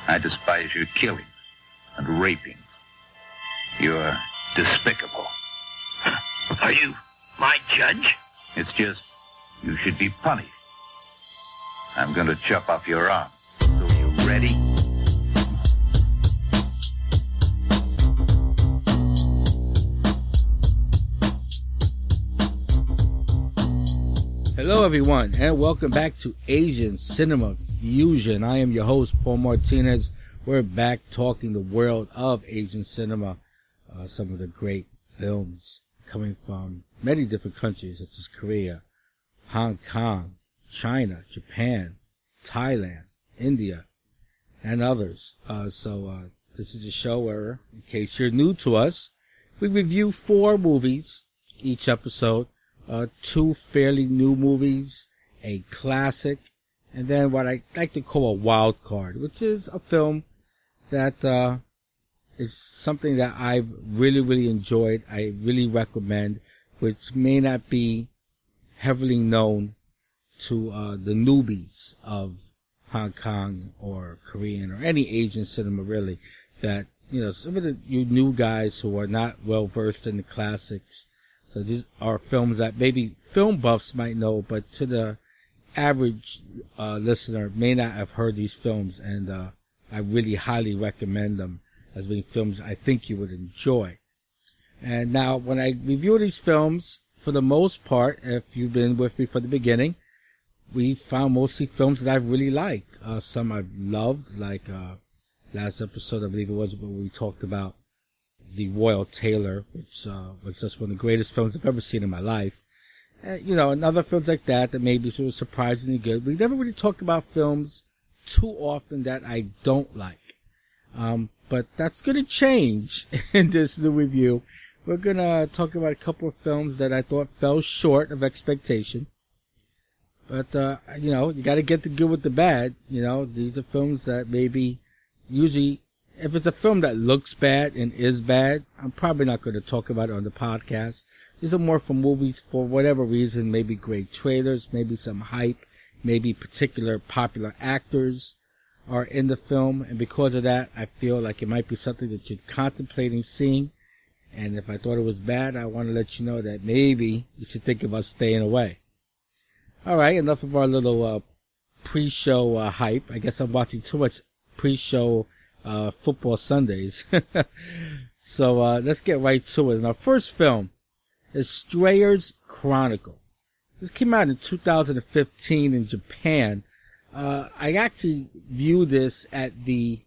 I despise your killing and raping. You're despicable. Are you my judge? It's just, you should be punished. I'm going to chop off your arm. So you ready? Hello everyone, and welcome back to Asian Cinema Fusion. I am your host, Paul Martinez. We're back talking the world of Asian cinema. Some of the great films coming from many different countries, such as Korea, Hong Kong, China, Japan, Thailand, India, and others. This is a show where, in case you're new to us, we review 4 movies each episode. 2 fairly new movies, a classic, and then what I like to call a wild card, which is a film that is something that I've really enjoyed. I really recommend, which may not be heavily known to the newbies of Hong Kong or Korean or any Asian cinema really, that, you know, some of you new guys who are not well versed in the classics. So these are films that maybe film buffs might know, but to the average listener may not have heard these films, and I really highly recommend them as being films I think you would enjoy. And now, when I review these films, for the most part, if you've been with me from the beginning, we found mostly films that I've really liked. Some I've loved, like last episode I believe it was, where we talked about The Royal Tailor, which was just one of the greatest films I've ever seen in my life. You know, and other films like that maybe sort of surprisingly good. We never really talk about films too often that I don't like. But that's going to change in this new review. We're going to talk about a couple of films that I thought fell short of expectation. But, you know, you got to get the good with the bad. You know, these are films that maybe usually, if it's a film that looks bad and is bad, I'm probably not going to talk about it on the podcast. These are more for movies for whatever reason, maybe great trailers, maybe some hype, maybe particular popular actors are in the film. And because of that, I feel like it might be something that you're contemplating seeing. And if I thought it was bad, I want to let you know that maybe you should think about staying away. Alright, enough of our little pre-show hype. I guess I'm watching too much pre-show football Sundays. So let's get right to it. And our first film is Strayer's Chronicle. This came out in 2015 in Japan. I actually view this at the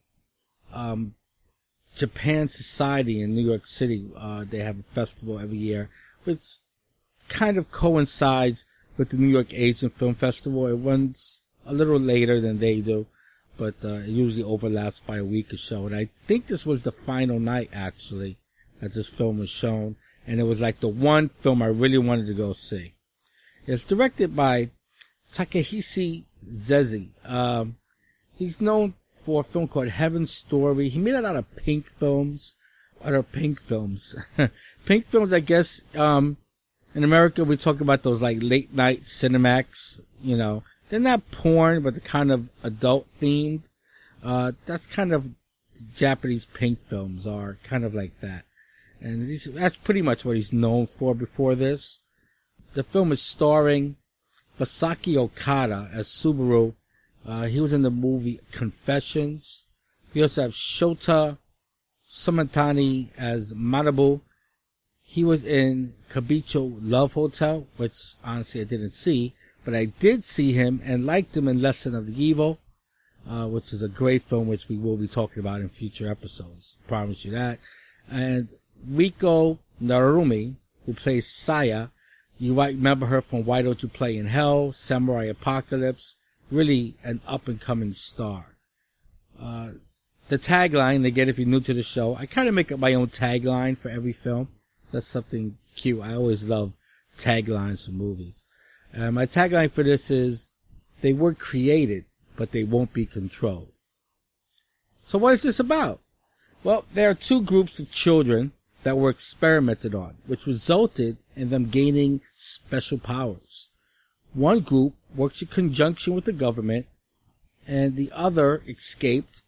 Japan Society in New York City. They have a festival every year, which kind of coincides with the New York Asian Film Festival. It runs a little later than they do, but it usually overlaps by a week or so. And I think this was the final night, actually, that this film was shown. And it was like the one film I really wanted to go see. It's directed by Takehisi Zeze. He's known for a film called Heaven's Story. He made a lot of Pink films. What are Pink films? Pink films, I guess, in America we talk about those like late night Cinemax, you know. They're not porn, but they're kind of adult themed. That's kind of Japanese Pink films are, kind of like that. And that's pretty much what he's known for before this. The film is starring Masaki Okada as Subaru. He was in the movie Confessions. We also have Shota Sumatani as Manabu. He was in Kabukicho Love Hotel, which honestly I didn't see, but I did see him and liked him in Lesson of the Evil, which is a great film which we will be talking about in future episodes. Promise you that. And Riko Narumi, who plays Saya. You might remember her from Why Don't You Play in Hell, Samurai Apocalypse. Really an up-and-coming star. The tagline they get if you're new to the show, I kind of make up my own tagline for every film. That's something cute. I always love taglines for movies. My tagline for this is, they were created, but they won't be controlled. So what is this about? Well, there are 2 groups of children that were experimented on, which resulted in them gaining special powers. One group works in conjunction with the government, and the other escaped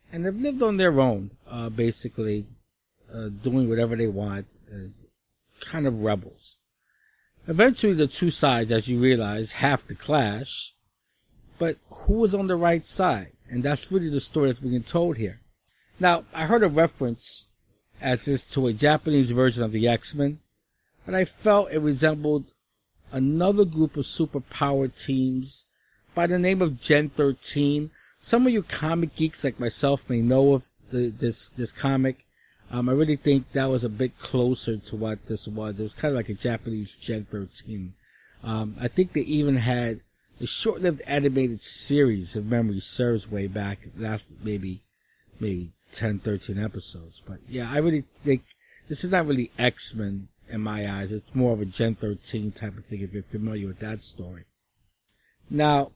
and they've lived on their own, basically, doing whatever they want, kind of rebels. Eventually the two sides, as you realize, have to clash, but who is on the right side? And that's really the story that's being told here. Now, I heard a reference as this to a Japanese version of the X-Men, but I felt it resembled another group of superpowered teams by the name of Gen 13. Some of you comic geeks like myself may know of this comic. I really think that was a bit closer to what this was. It was kind of like a Japanese Gen 13. I think they even had a short-lived animated series, if memory serves, way back. Lasted maybe 10, 13 episodes. But yeah, I really think this is not really X-Men in my eyes. It's more of a Gen 13 type of thing, if you're familiar with that story. Now,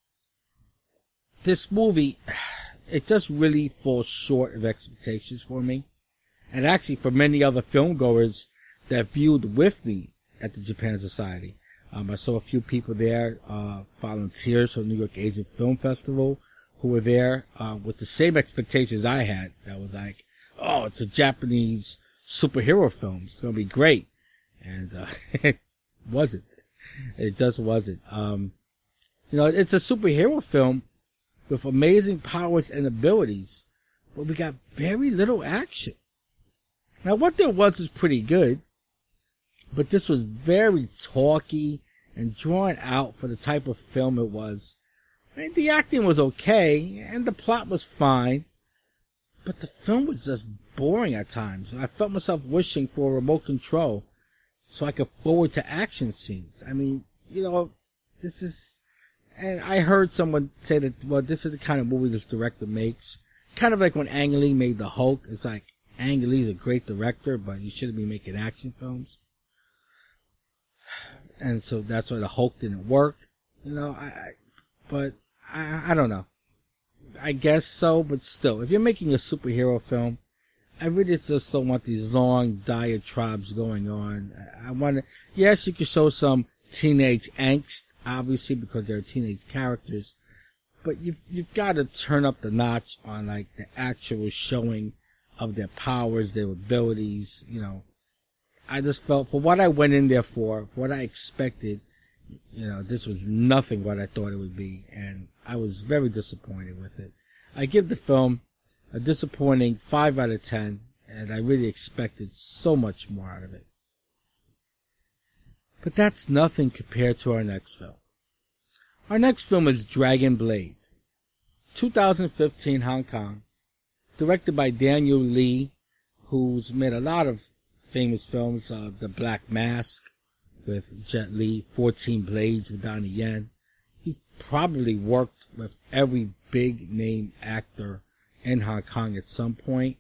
this movie, it just really falls short of expectations for me. And actually for many other filmgoers that viewed with me at the Japan Society. I saw a few people there, volunteers from New York Asian Film Festival, who were there, with the same expectations I had. That was like, oh, it's a Japanese superhero film. It's gonna be great. And, it wasn't. It just wasn't. It's a superhero film with amazing powers and abilities, but we got very little action. Now, what there was pretty good, but this was very talky and drawn out for the type of film it was. And the acting was okay, and the plot was fine, but the film was just boring at times. I felt myself wishing for a remote control so I could forward to action scenes. I mean, this is, and I heard someone say that, well, this is the kind of movie this director makes. Kind of like when Ang Lee made The Hulk. It's like, Ang Lee's a great director, but he shouldn't be making action films. And so that's why The Hulk didn't work. I don't know. I guess so, but still, if you're making a superhero film, I really just don't want these long diatribes going on. Yes, you can show some teenage angst, obviously, because they're teenage characters, but you've got to turn up the notch on, like, the actual showing of their powers, their abilities, I just felt, for what I went in there for, what I expected, this was nothing what I thought it would be, and I was very disappointed with it. I give the film a disappointing 5 out of 10, and I really expected so much more out of it. But that's nothing compared to our next film. Our next film is Dragon Blade, 2015 Hong Kong, directed by Daniel Lee, who's made a lot of famous films, The Black Mask with Jet Li, 14 Blades with Donnie Yen. He probably worked with every big name actor in Hong Kong at some point.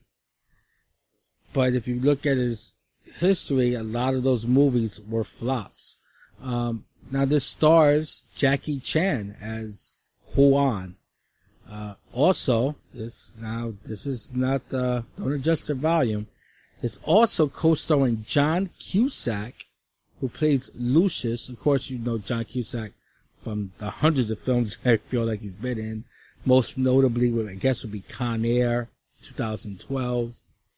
But if you look at his history, a lot of those movies were flops. Now this stars Jackie Chan as Huan. Also, this is not, don't adjust your volume. It's also co-starring John Cusack, who plays Lucius. Of course, you know John Cusack from the hundreds of films I feel like he's been in. Most notably, I guess, would be Con Air, 2012.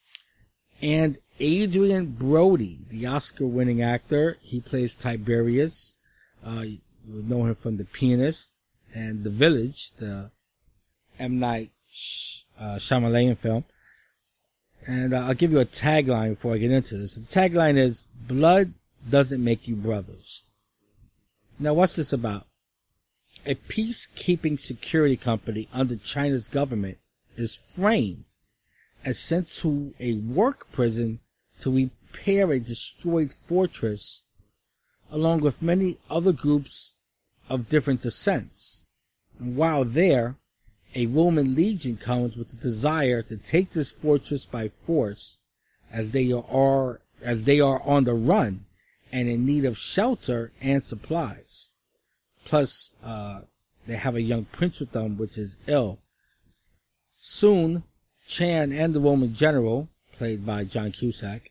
And Adrian Brody, the Oscar-winning actor. He plays Tiberius. You would know him from The Pianist and The Village, the M. Night Shyamalan film. And I'll give you a tagline before I get into this. The tagline is, blood doesn't make you brothers. Now, what's this about? A peacekeeping security company under China's government is framed and sent to a work prison to repair a destroyed fortress, along with many other groups of different descents. And while there, a Roman legion comes with the desire to take this fortress by force, as they are on the run and in need of shelter and supplies. Plus, they have a young prince with them, which is ill. Soon, Chan and the Roman general, played by John Cusack,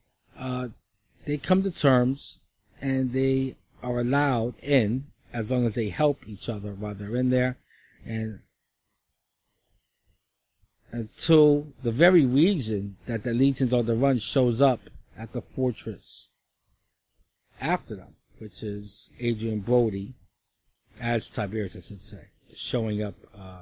they come to terms, and they are allowed in, as long as they help each other while they're in there. And and two, the very reason that the Legions on the Run shows up at the fortress after them, which is Adrian Brody as Tiberius, I should say, showing up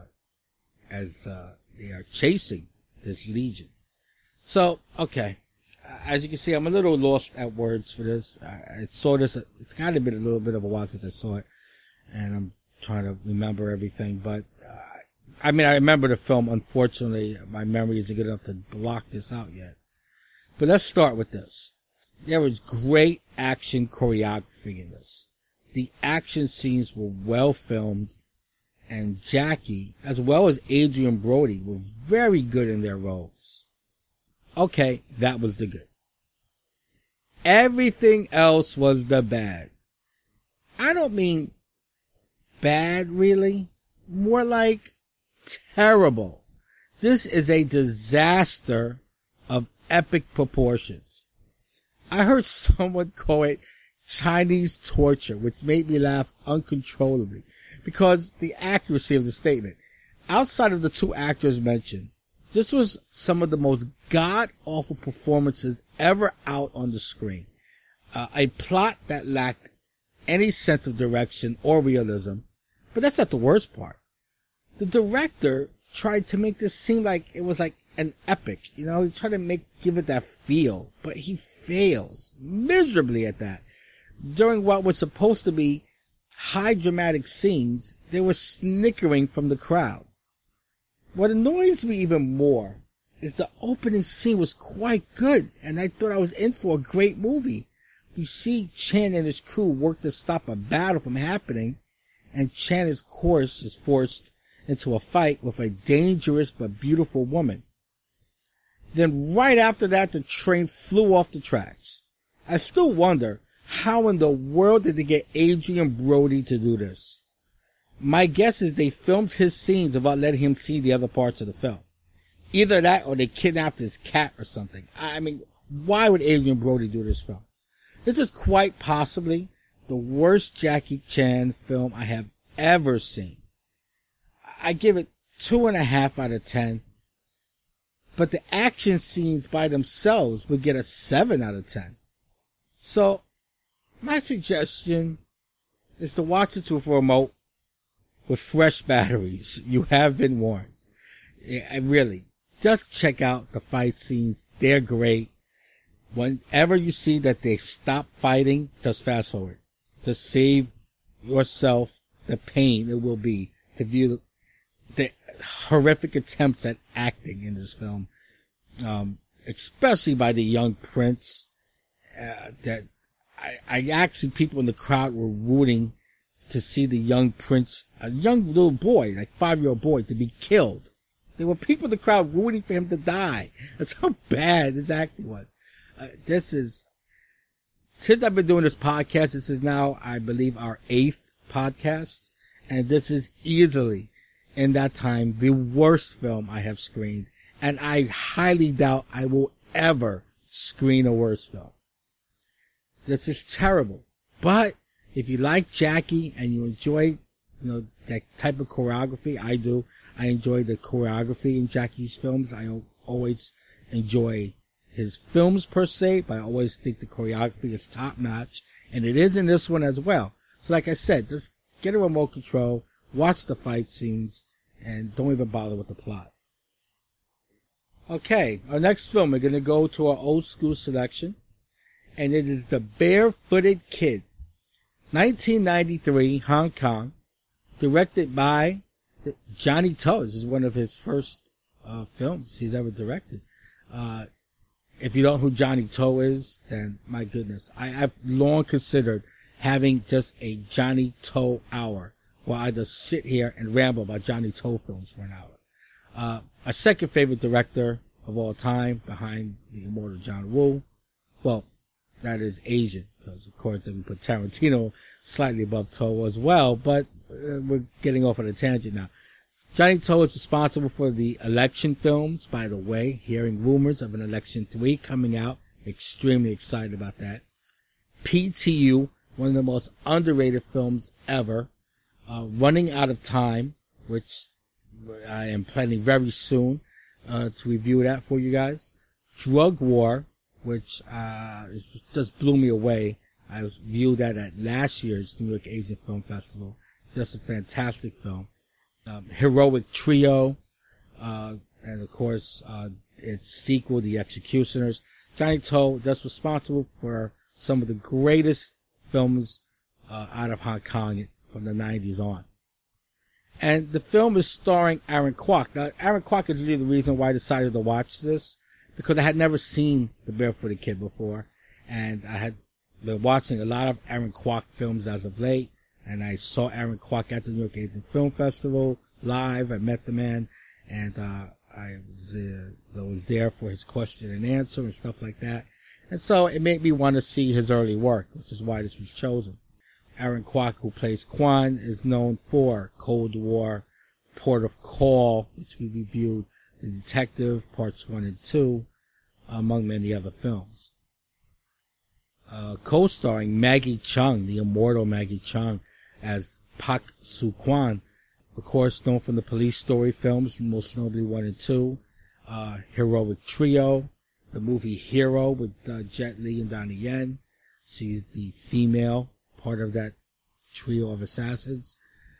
as they are chasing this Legion. So, okay. As you can see, I'm a little lost at words for this. I saw this, it's kind of been a little bit of a while since I saw it, and I'm trying to remember everything, but I remember the film. Unfortunately, my memory isn't good enough to block this out yet. But let's start with this. There was great action choreography in this. The action scenes were well filmed, and Jackie, as well as Adrian Brody, were very good in their roles. Okay, that was the good. Everything else was the bad. I don't mean bad, really. More like terrible. This is a disaster of epic proportions. I heard someone call it Chinese torture, which made me laugh uncontrollably because the accuracy of the statement. Outside of the two actors mentioned, this was some of the most god-awful performances ever out on the screen. A plot that lacked any sense of direction or realism, but that's not the worst part. The director tried to make this seem like it was like an epic, he tried to give it that feel, but he fails miserably at that. During what was supposed to be high dramatic scenes, there was snickering from the crowd. What annoys me even more is the opening scene was quite good, and I thought I was in for a great movie. You see Chan and his crew work to stop a battle from happening, and Chan, of course, is forced into a fight with a dangerous but beautiful woman. Then right after that, the train flew off the tracks. I still wonder, how in the world did they get Adrian Brody to do this? My guess is they filmed his scenes without letting him see the other parts of the film. Either that or they kidnapped his cat or something. Why would Adrian Brody do this film? This is quite possibly the worst Jackie Chan film I have ever seen. I give it 2.5 out of 10. But the action scenes by themselves would get a 7 out of 10. So, my suggestion is to watch this with a remote with fresh batteries. You have been warned. Yeah, really. Just check out the fight scenes. They're great. Whenever you see that they stop fighting, just fast forward. To save yourself the pain it will be to view the horrific attempts at acting in this film. Especially by the young prince. That I actually, people in the crowd were rooting to see the young prince, a young little boy, like 5-year-old boy, to be killed. There were people in the crowd rooting for him to die. That's how bad this acting was. Since I've been doing this podcast, this is now, I believe, our 8th podcast. And this is easily, in that time, the worst film I have screened. And I highly doubt I will ever screen a worse film. This is terrible. But if you like Jackie and you enjoy, that type of choreography, I do. I enjoy the choreography in Jackie's films. I always enjoy his films per se, but I always think the choreography is top notch. And it is in this one as well. So like I said, just get a remote control, watch the fight scenes, and don't even bother with the plot. Okay, our next film, we're going to go to our old school selection. And it is The Barefooted Kid. 1993, Hong Kong. Directed by Johnny To. This is one of his first films he's ever directed. If you don't know who Johnny To is, then my goodness. I've long considered having just a Johnny To hour where I just sit here and ramble about Johnny To films for an hour. My second favorite director of all time, behind the immortal John Woo. Well, that is Asian, because of course we put Tarantino slightly above To as well, but we're getting off on a tangent now. Johnny To is responsible for the election films, by the way, hearing rumors of an Election 3 coming out. Extremely excited about that. PTU, one of the most underrated films ever. Running Out of Time, which I am planning very soon. to review that for you guys. Drug War, which just blew me away. I viewed that at last year's New York Asian Film Festival. Just a fantastic film. Heroic Trio, and of course, its sequel, The Executioners. Johnny To, that's responsible for some of the greatest films out of Hong Kong from the 90s on. And the film is starring Aaron Kwok. Now, Aaron Kwok is really the reason why I decided to watch this, because I had never seen The Barefooted Kid before, and I had been watching a lot of Aaron Kwok films as of late, and I saw Aaron Kwok at the New York Asian Film Festival live. I met the man, and I was there for his question and answer and stuff like that. And so it made me want to see his early work, which is why this was chosen. Aaron Kwok, who plays Quan, is known for Cold War, Port of Call, which we reviewed, The Detective, Parts 1 and 2, among many other films. Co-starring Maggie Cheung, the immortal Maggie Cheung, as Pak Soo Kwan, of course known from the Police Story films, most notably 1 and 2, Heroic Trio, the movie Hero with Jet Li and Donnie Yen. She's the female part of that trio of assassins.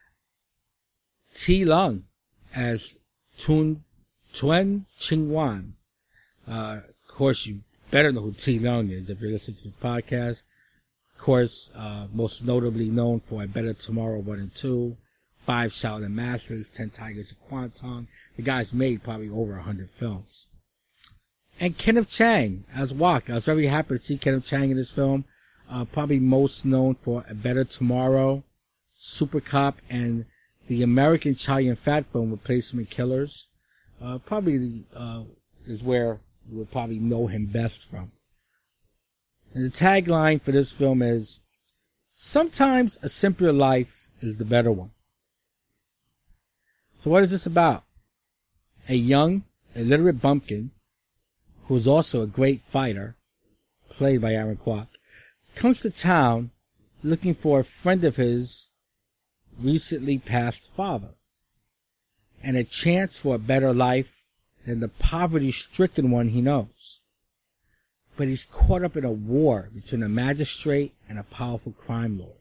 T. Lung as Tuen Ching Wan. Of course, you better know who T. Lung is if you're listening to this podcast. Of course, most notably known for A Better Tomorrow 1 and 2, 5 Shaolin Masters, 10 Tigers of Kwantung. The guy's made probably over 100 films. And Kenneth Chang as Wok. I was very happy to see Kenneth Chang in this film. Probably most known for A Better Tomorrow, Super Cop, and the American Chow Yun-fat film Replacement Killers. Probably is where you would probably know him best from. And the tagline for this film is, "Sometimes a simpler life is the better one." So what is this about? A young, illiterate bumpkin, who is also a great fighter, played by Aaron Kwok, comes to town looking for a friend of his recently passed father, and a chance for a better life than the poverty-stricken one he knows. But he's caught up in a war between a magistrate and a powerful crime lord.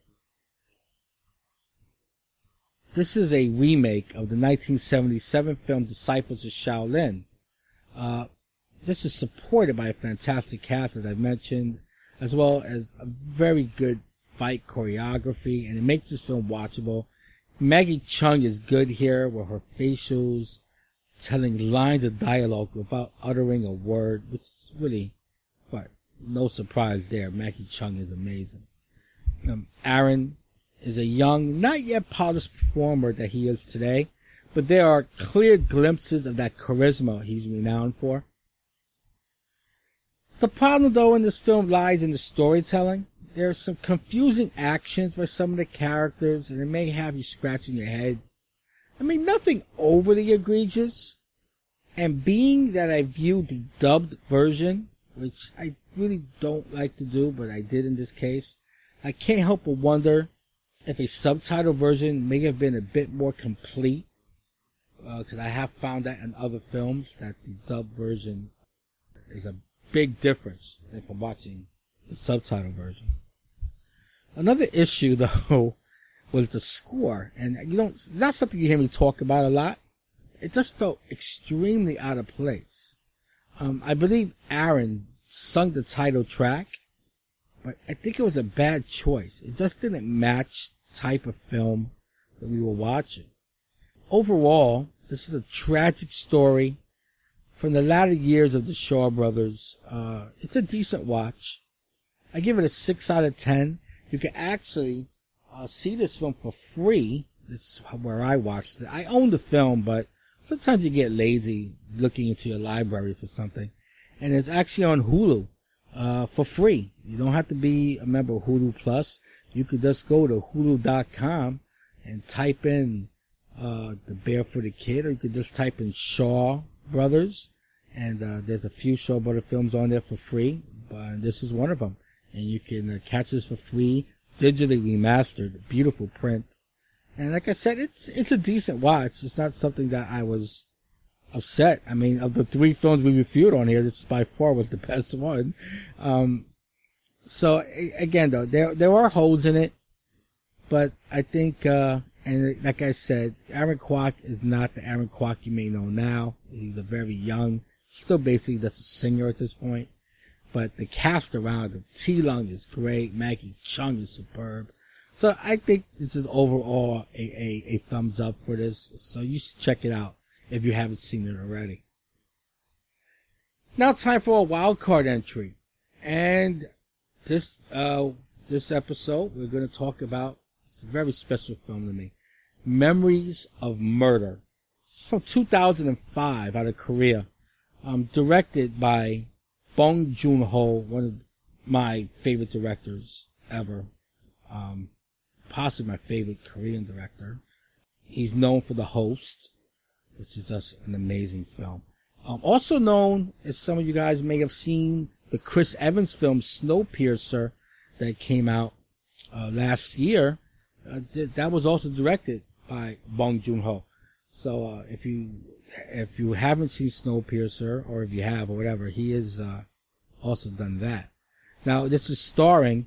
This is a remake of the 1977 film Disciples of Shaolin. This is supported by a fantastic cast, as I've mentioned, as well as a very good fight choreography, and it makes this film watchable. Maggie Cheung is good here with her facials, telling lines of dialogue without uttering a word, which is really, but no surprise there. Maggie Cheung is amazing. Aaron is a young, not yet polished performer that he is today, but there are clear glimpses of that charisma he's renowned for. The problem, though, in this film lies in the storytelling. There are some confusing actions by some of the characters, and it may have you scratching your head. I mean, nothing overly egregious. And being that I viewed the dubbed version, which I really don't like to do, but I did in this case, I can't help but wonder if a subtitle version may have been a bit more complete, because I have found that in other films that the dubbed version is a big difference if I'm watching the subtitle version. Another issue, though, was the score, and not something you hear me talk about a lot. It just felt extremely out of place. I believe Aaron sung the title track, but I think it was a bad choice. It just didn't match the type of film that we were watching. Overall, this is a tragic story from the latter years of the Shaw Brothers. It's a decent watch. I give it a 6 out of 10. You can actually see this film for free. This is where I watched it. I own the film, but sometimes you get lazy looking into your library for something. And it's actually on Hulu for free. You don't have to be a member of Hulu Plus. You could just go to Hulu.com and type in The Barefooted Kid, or you could just type in Shaw Brothers, and there's a few Shaw Brothers films on there for free, but this is one of them. And you can catch this for free, digitally remastered, beautiful print. And like I said, it's a decent watch. It's not something that I was upset. I mean, of the 3 films we reviewed on here, this by far was the best one. So again, though, there are holes in it, but I think, and like I said, Aaron Kwok is not the Aaron Kwok you may know now. He's a very young, still basically just a singer at this point. But the cast around him, T. Lung is great, Maggie Chung is superb. So I think this is overall a thumbs up for this. So you should check it out if you haven't seen it already. Now time for a wild card entry. And this episode we're going to talk about, it's a very special film to me, Memories of Murder. It's from 2005 out of Korea. Directed by Bong Joon-ho, one of my favorite directors ever. Possibly my favorite Korean director. He's known for The Host, which is just an amazing film. Also known, as some of you guys may have seen, the Chris Evans film Snowpiercer that came out last year. That was also directed by Bong Joon-ho. So if you haven't seen Snowpiercer, or if you have or whatever, he has also done that. Now this is starring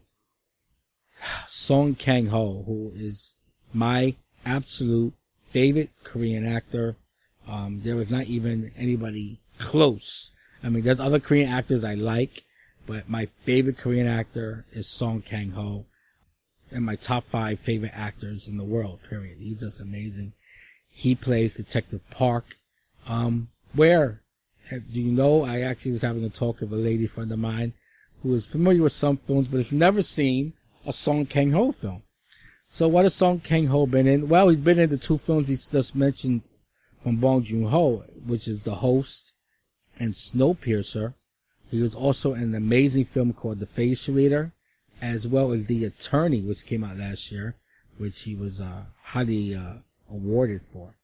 Song Kang-ho, who is my absolute favorite Korean actor. There was not even anybody close. I mean, there's other Korean actors I like, but my favorite Korean actor is Song Kang-ho, and my top 5 favorite actors in the world, period. He's just amazing. He plays Detective Park. Where, do you know, I actually was having a talk with a lady friend of mine who is familiar with some films, but has never seen a Song Kang-ho film. So what has Song Kang-ho been in? Well, he's been in the 2 films we just mentioned from Bong Joon-ho, which is The Host and Snowpiercer. He was also in an amazing film called The Face Reader, as well as The Attorney, which came out last year, which he was highly awarded for.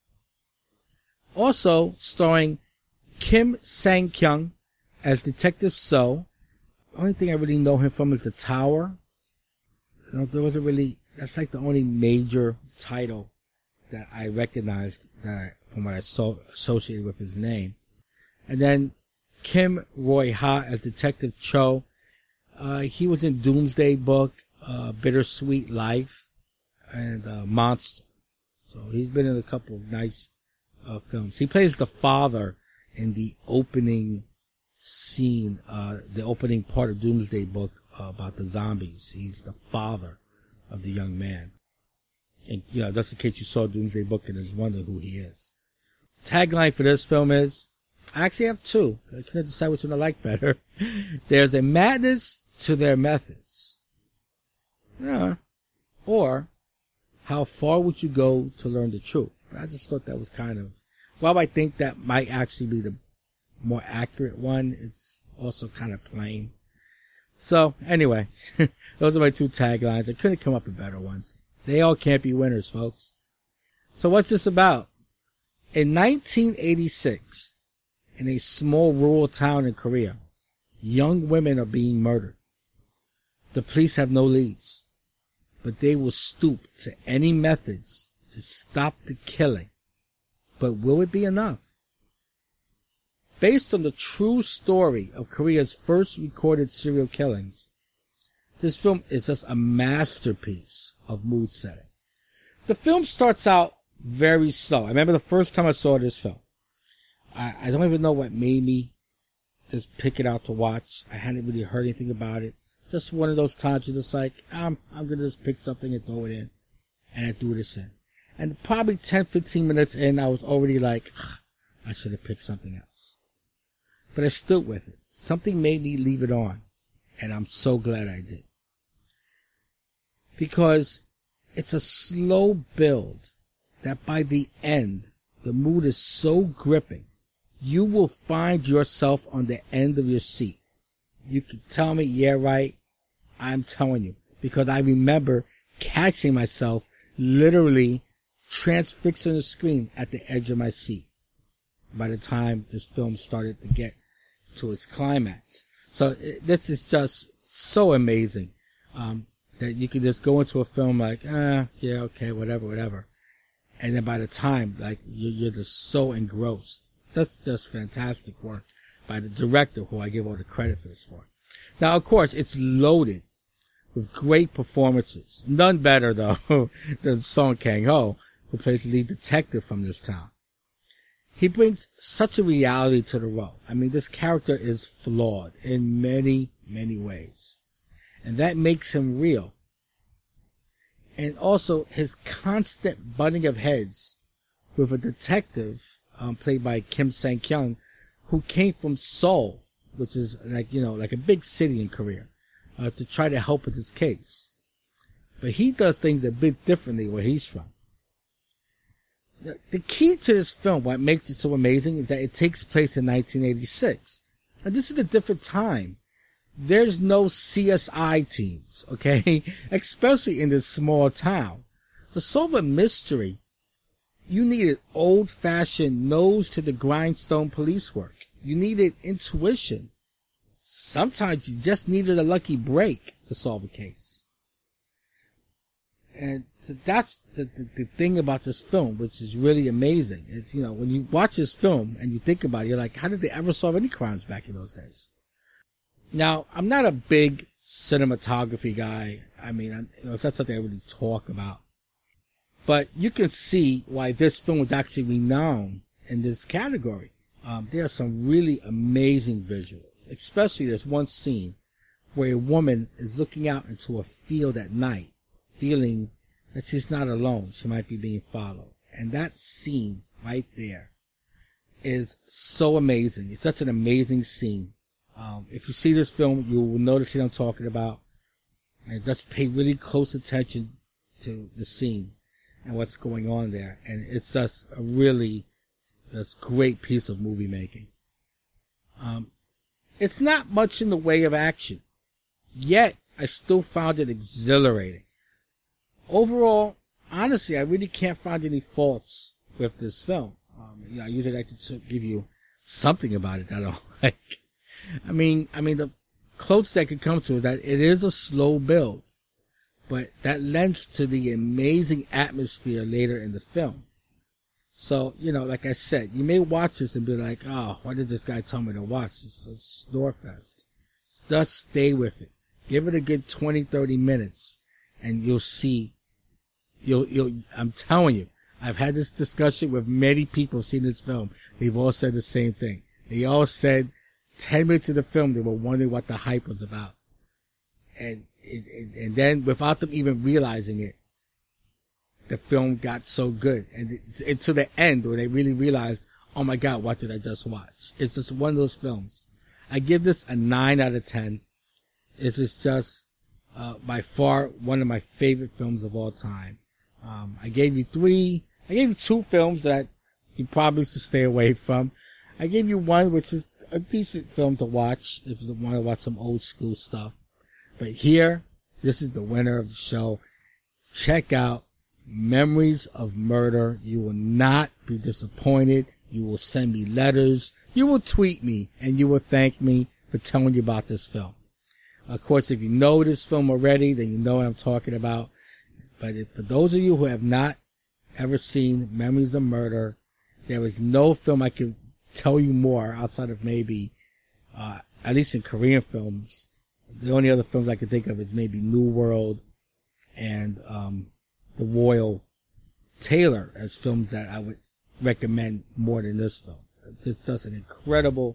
Also starring Kim Sang-kyung as Detective So. The only thing I really know him from is The Tower. There wasn't really, that's like the only major title that I recognized from what I saw associated with his name. And then Kim Roy-ha as Detective Cho. He was in Doomsday Book, Bittersweet Life, and Monster. So he's been in a couple of nice films. He plays the father in the opening scene, the opening part of Doomsday Book about the zombies. He's the father of the young man. And, just in case you saw Doomsday Book and is wondering who he is. Tagline for this film is, I actually have 2. I couldn't decide which one I like better. There's a madness to their methods. Yeah. Or, how far would you go to learn the truth? I just thought that was kind of, while I think that might actually be the more accurate one, it's also kind of plain. So, anyway, those are my 2 taglines. I couldn't come up with better ones. They all can't be winners, folks. So what's this about? In 1986, in a small rural town in Korea, young women are being murdered. The police have no leads, but they will stoop to any methods to stop the killing. But will it be enough? Based on the true story of Korea's first recorded serial killings, this film is just a masterpiece of mood setting. The film starts out very slow. I remember the first time I saw this film. I don't even know what made me just pick it out to watch. I hadn't really heard anything about it. Just one of those times you're just like, I'm gonna just pick something and throw it in. And I threw this in. And probably 10-15 minutes in, I was already like, I should have picked something else. But I stood with it. Something made me leave it on. And I'm so glad I did. Because it's a slow build that by the end, the mood is so gripping, you will find yourself on the end of your seat. You can tell me, yeah, right, I'm telling you. Because I remember catching myself literally transfixing the screen at the edge of my seat by the time this film started to get to its climax. So this is just so amazing. That you can just go into a film like, yeah, okay, whatever. And then by the time, like, you're just so engrossed. That's just fantastic work by the director, who I give all the credit for this for. Now, of course, it's loaded with great performances. None better, though, than Song Kang-ho, who plays the lead detective from this town. He brings such a reality to the role. I mean, this character is flawed in many, many ways. And that makes him real. And also, his constant butting of heads with a detective, played by Kim Sang-kyung, who came from Seoul, which is like a big city in Korea, to try to help with his case. But he does things a bit differently where he's from. The key to this film, what makes it so amazing, is that it takes place in 1986. Now, this is a different time. There's no CSI teams, okay? Especially in this small town. To solve a mystery, you needed old-fashioned nose-to-the-grindstone police work. You needed intuition. Sometimes you just needed a lucky break to solve a case. And so that's the thing about this film, which is really amazing. It's, when you watch this film and you think about it, you're like, how did they ever solve any crimes back in those days? Now, I'm not a big cinematography guy. I mean, it's not something I really talk about. But you can see why this film was actually renowned in this category. There are some really amazing visuals. Especially there's one scene where a woman is looking out into a field at night, feeling that she's not alone. She might be being followed. And that scene right there is so amazing. It's such an amazing scene. If you see this film, you will notice what I'm talking about. And just pay really close attention to the scene and what's going on there. And it's just a really great piece of movie making. It's not much in the way of action, yet I still found it exhilarating. Overall, honestly, I really can't find any faults with this film. I usually like to give you something about it that I don't like. I mean, the closest I could come to is that it is a slow build, but that lends to the amazing atmosphere later in the film. So, like I said, you may watch this and be like, oh, why did this guy tell me to watch? It's a snore fest. Just stay with it. Give it a good 20, 30 minutes and you'll see, I'm telling you, I've had this discussion with many people who've seen this film. They've all said the same thing. They all said 10 minutes of the film, they were wondering what the hype was about. And then without them even realizing it, the film got so good. And to the end, when they really realized, oh my God, what did I just watch? It's just one of those films. I give this a 9 out of 10. This is just, by far one of my favorite films of all time. I gave you 2 films that you probably should stay away from. I gave you one, which is a decent film to watch if you want to watch some old school stuff. But here, this is the winner of the show. Check out Memories of Murder. You will not be disappointed. You will send me letters. You will tweet me and you will thank me for telling you about this film. Of course, if you know this film already, then you know what I'm talking about. But for those of you who have not ever seen Memories of Murder, there is no film I can tell you more outside of maybe, at least in Korean films. The only other films I can think of is maybe New World and The Royal Tailor as films that I would recommend more than this film. It's just an incredible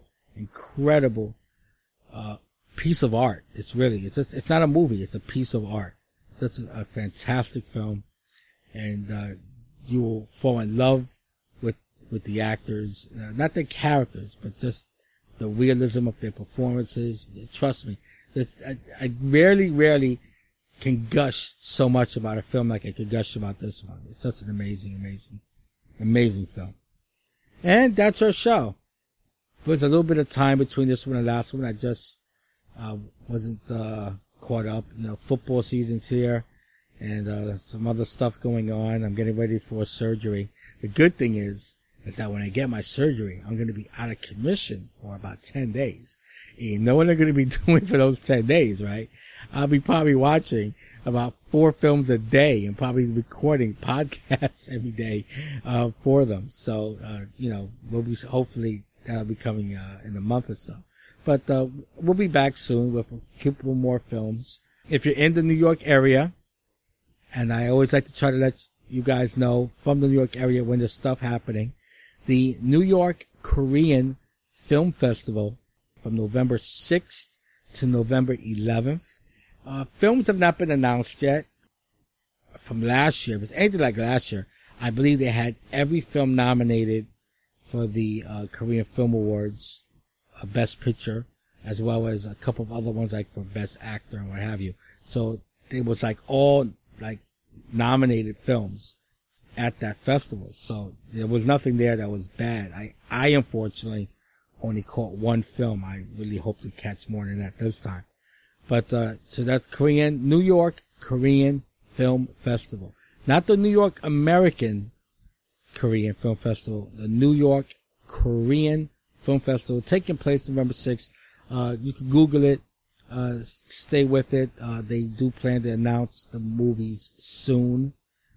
piece of art. It's not a movie, it's a piece of art. That's a fantastic film, and you will fall in love with the actors, not their characters, but just the realism of their performances. Trust me, I rarely can gush so much about a film like I could gush about this one. It's such an amazing film. And that's our show. There's a little bit of time between this one and the last one. I just wasn't caught up. Football season's here, and some other stuff going on. I'm getting ready for surgery. The good thing is that when I get my surgery, I'm going to be out of commission for about 10 days. You know what I'm going to be doing for those 10 days, right? I'll be probably watching about 4 films a day and probably recording podcasts every day, for them. So, we'll be, hopefully that'll be coming, in a month or so. But, we'll be back soon with a couple more films. If you're in the New York area, and I always like to try to let you guys know from the New York area when there's stuff happening, the New York Korean Film Festival from November 6th to November 11th. Films have not been announced yet from last year. If it's anything like last year, I believe they had every film nominated for the Korean Film Awards, Best Picture, as well as a couple of other ones like for Best Actor and what have you. So it was like all like nominated films at that festival. So there was nothing there that was bad. I unfortunately only caught one film. I really hope to catch more than that this time. But, so that's New York Korean Film Festival. Not the New York American Korean Film Festival, the New York Korean Film Festival taking place November 6th. You can Google it, stay with it. They do plan to announce the movies soon,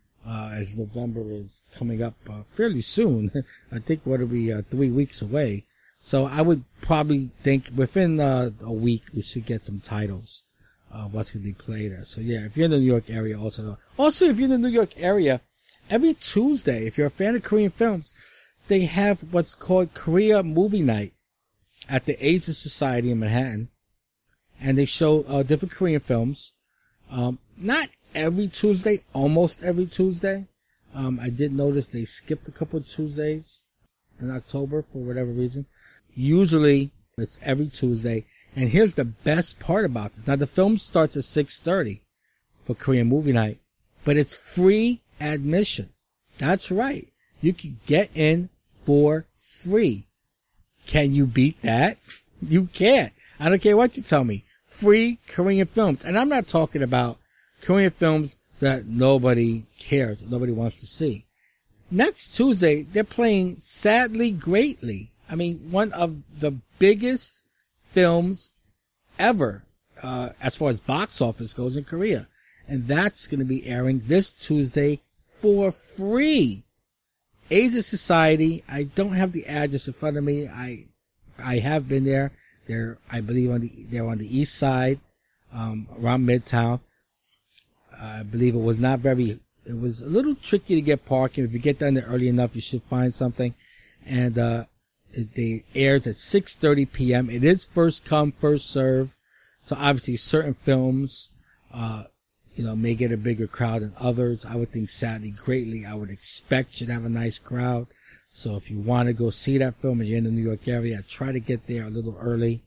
as November is coming up, fairly soon. I think it'll be, 3 weeks away. So I would probably think within, a week we should get some titles, what's going to be played there. So yeah, if you're in the New York area also if you're in the New York area, every Tuesday, if you're a fan of Korean films, they have what's called Korea Movie Night at the Asian Society in Manhattan. And they show, different Korean films. Not every Tuesday, almost every Tuesday. I did notice they skipped a couple of Tuesdays in October for whatever reason. Usually it's every Tuesday. And here's the best part about this. Now the film starts at 6:30 for Korean Movie Night, but it's free admission. That's right. You can get in for free. Can you beat that? You can't. I don't care what you tell me. Free Korean films. And I'm not talking about Korean films that nobody cares, nobody wants to see. Next Tuesday, they're playing Sadly Greatly. I mean, one of the biggest films ever, as far as box office goes in Korea. And that's going to be airing this Tuesday for free. Asian Society, I don't have the address in front of me. I have been there. I believe they're on the east side, around Midtown. I believe it was a little tricky to get parking. If you get down there early enough, you should find something. And, it airs at 6:30 p.m. It is first come, first serve. So obviously certain films, may get a bigger crowd than others. I would think Sadly Greatly, I would expect should have a nice crowd. So if you want to go see that film and you're in the New York area, try to get there a little early.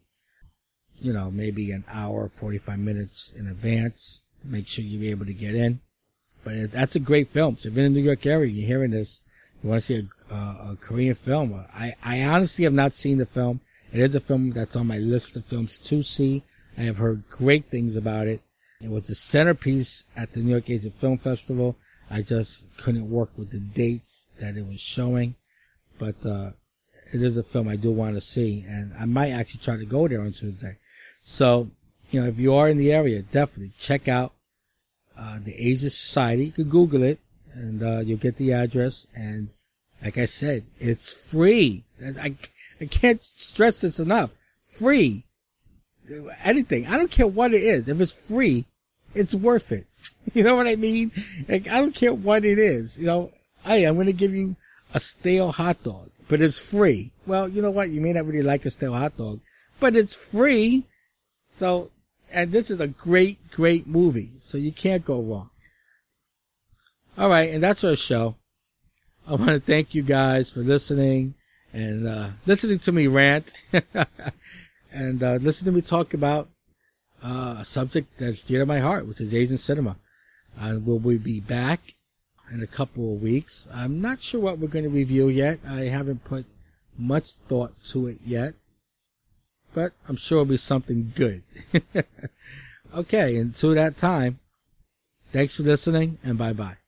Maybe an hour, 45 minutes in advance. Make sure you're able to get in. But that's a great film. So if you're in the New York area, you're hearing this, you want to see a Korean film. I honestly have not seen the film. It is a film that's on my list of films to see. I have heard great things about it. It was the centerpiece at the New York Asian Film Festival. I just couldn't work with the dates that it was showing. But, it is a film I do want to see. And I might actually try to go there on Tuesday. So, if you are in the area, definitely check out, the Asian Society. You can Google it and, you'll get the address. And like I said, it's free. I can't stress this enough. Free. Anything. I don't care what it is. If it's free, it's worth it. You know what I mean? Like, I don't care what it is. Hey, I'm going to give you a stale hot dog, but it's free. Well, you know what? You may not really like a stale hot dog, but it's free. So, and this is a great, great movie. So you can't go wrong. All right. And that's our show. I want to thank you guys for listening and, listening to me rant and, listening to me talk about, a subject that's dear to my heart, which is Asian cinema. Will we be back in a couple of weeks? I'm not sure what we're going to review yet. I haven't put much thought to it yet, but I'm sure it'll be something good. Okay, until that time, thanks for listening and bye-bye.